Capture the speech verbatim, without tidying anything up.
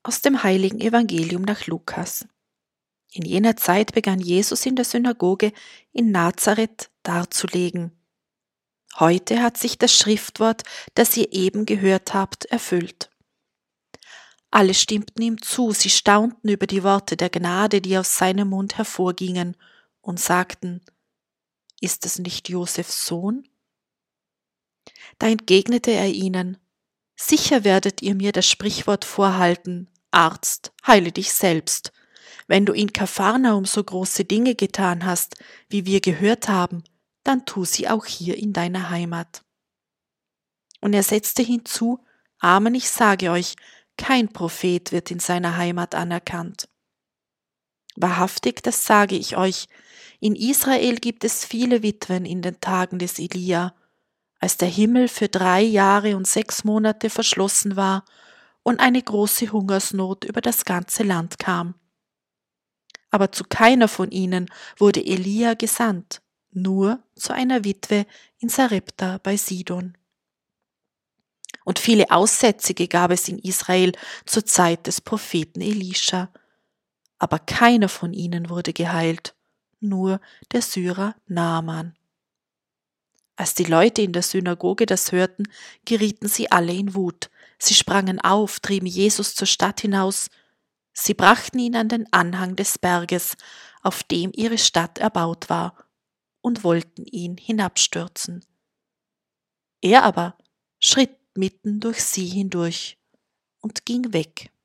Aus dem heiligen Evangelium nach Lukas. In jener Zeit begann Jesus in der Synagoge in Nazareth darzulegen: Heute hat sich das Schriftwort, das ihr eben gehört habt, erfüllt. Alle stimmten ihm zu, sie staunten über die Worte der Gnade, die aus seinem Mund hervorgingen, und sagten: Ist es nicht Josefs Sohn? Da entgegnete er ihnen: Sicher werdet ihr mir das Sprichwort vorhalten: Arzt, heile dich selbst. Wenn du in Kapharnaum so große Dinge getan hast, wie wir gehört haben, dann tu sie auch hier in deiner Heimat. Und er setzte hinzu: Amen, ich sage euch, kein Prophet wird in seiner Heimat anerkannt. Wahrhaftig, das sage ich euch, in Israel gibt es viele Witwen in den Tagen des Elia, als der Himmel für drei Jahre und sechs Monate verschlossen war und eine große Hungersnot über das ganze Land kam. Aber zu keiner von ihnen wurde Elia gesandt, nur zu einer Witwe in Sarepta bei Sidon. Und viele Aussätzige gab es in Israel zur Zeit des Propheten Elisha, aber keiner von ihnen wurde geheilt, nur der Syrer Naaman. Als die Leute in der Synagoge das hörten, gerieten sie alle in Wut. Sie sprangen auf, trieben Jesus zur Stadt hinaus. Sie brachten ihn an den Anhang des Berges, auf dem ihre Stadt erbaut war, und wollten ihn hinabstürzen. Er aber schritt mitten durch sie hindurch und ging weg.